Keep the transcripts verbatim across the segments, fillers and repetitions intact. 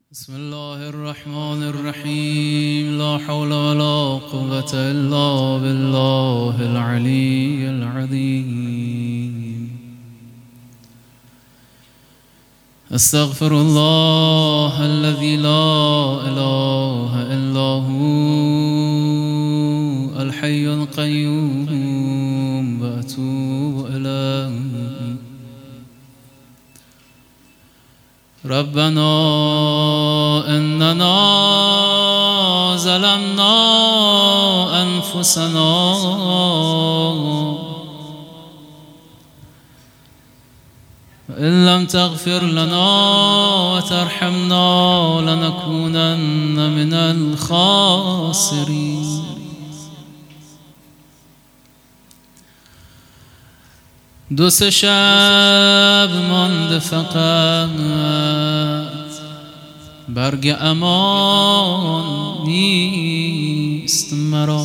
بسم الله الرحمن الرحيم. لا حول ولا قوة إلا بالله العلي العظيم. استغفر الله الذي لا إله إلا هو الحي القيوم وأتوب إليه. ربنا إننا ظلمنا أنفسنا وإن لم تغفر لنا وترحمنا لنكونن من الخاسرين. دو سه شب مانده فقط برگ امان نیست مرا.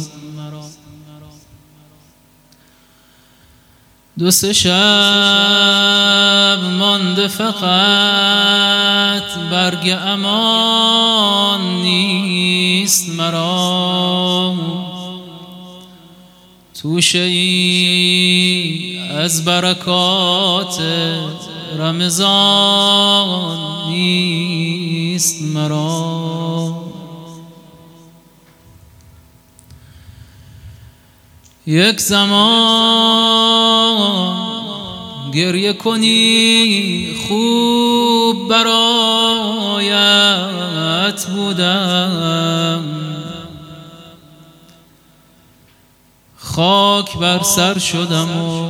دو سه شب مانده فقط برگ امان نیست مرا. توشه ای از برکات رمضان نیست مرا. یک زمان گریه کنی خوب برایت بودم. خاک بر سر شدم و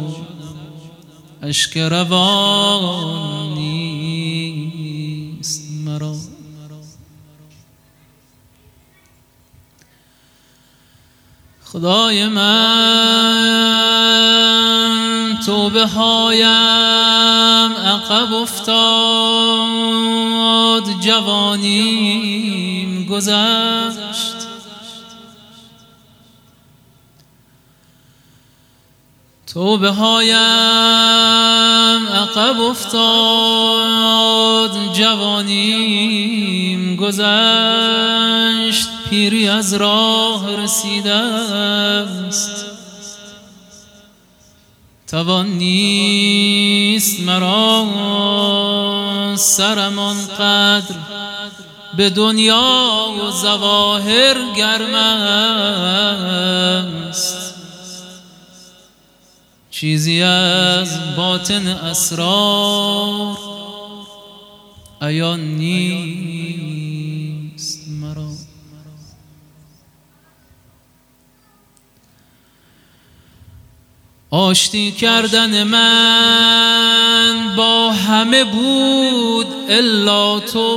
اشک روان نیست مرا. خدای من توبه هایم عقب افتاد، جوانیم گذشت. توبه هایم عقب افتاد، جوانیم گذشت. پیری از راه رسیده است، توان نیست مرا. سرم آنقدر به دنیا و ظواهر گرم است، چیزی از باطن اسرار عیان نیست مرا. آشتی کردن من با همه بود الا تو.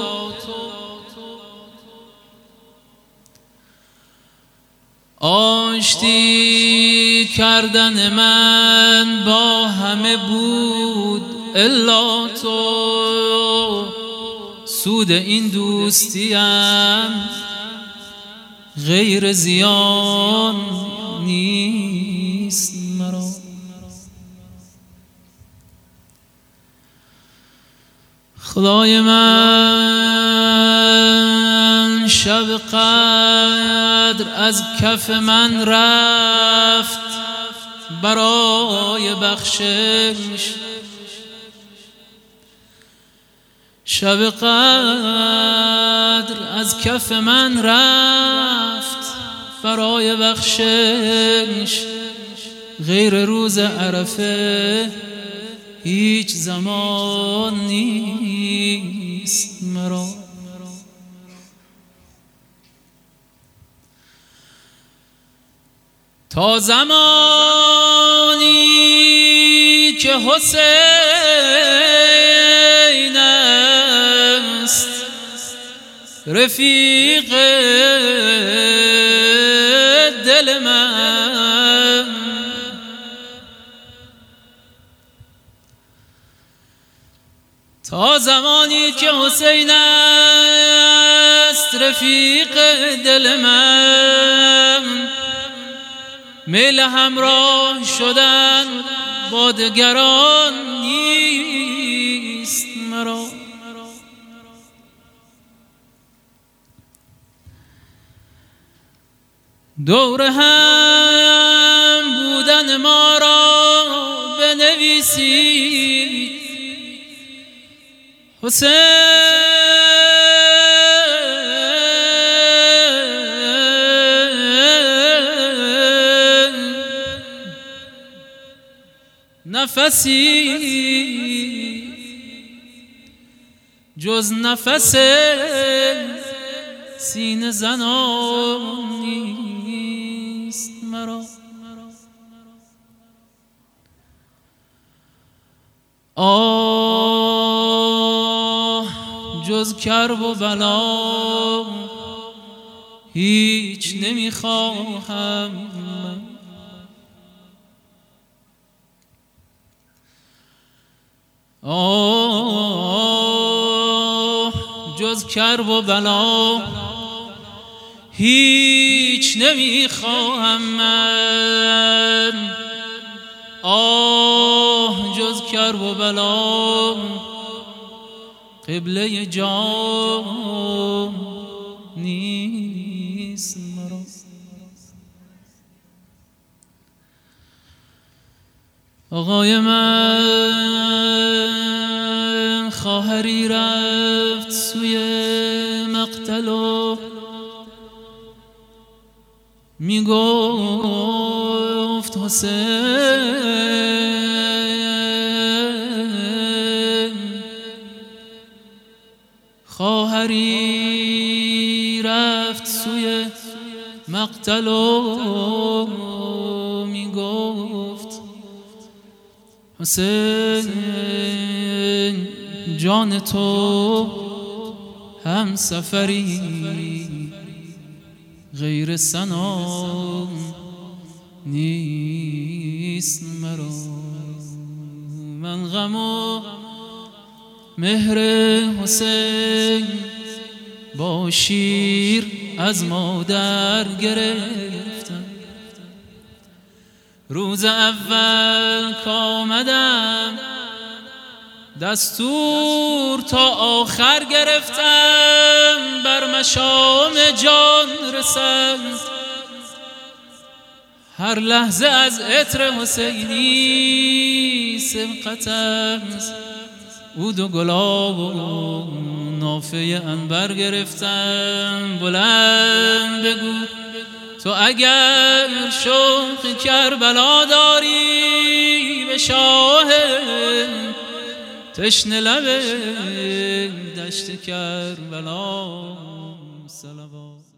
آشتی کردن من با همه بود الا تو. سود این دوستیم غیر زیان نیست مرا. خدای من شب قدر از کف من رفت برای بخشش. شب قدر از کف من رفت برای بخشش. غیر روز عرفه هیچ زمان نیست مرا. تا زمانی که حسین است رفیق دل من، تا زمانی که حسین است رفیق دل من، میل همراه شدن با دگران نیست مرا. دور هم بودن ما را بنویسید حسین نفسی جز نفس سینه زنان نیست مرا. آه جز کرب و بلا هیچ نمیخواهم من. آه جز کرب و بلا هیچ نمیخواهم من. آه جز کرب و بلا قبله جان نیست مرا. آقای من خواهری رفت سوی مقتل و میگفت حسین. خواهری رفت سوی مقتل و میگفت حسین جان تو هم سفری غیر سنا نیست مرا. من غم و مهر حسین با شیر از مادر گرفتم. روز اول کامدم دستور تا آخر گرفتم. بر مشام جان رسد هر لحظه از عطر حسینی سبقتم. عود و گلاب و نافه عنبر گرفتم. بلند بگو تو اگر شوق کربلا داری به شاه تشنه لب دشت کربلا صلوات.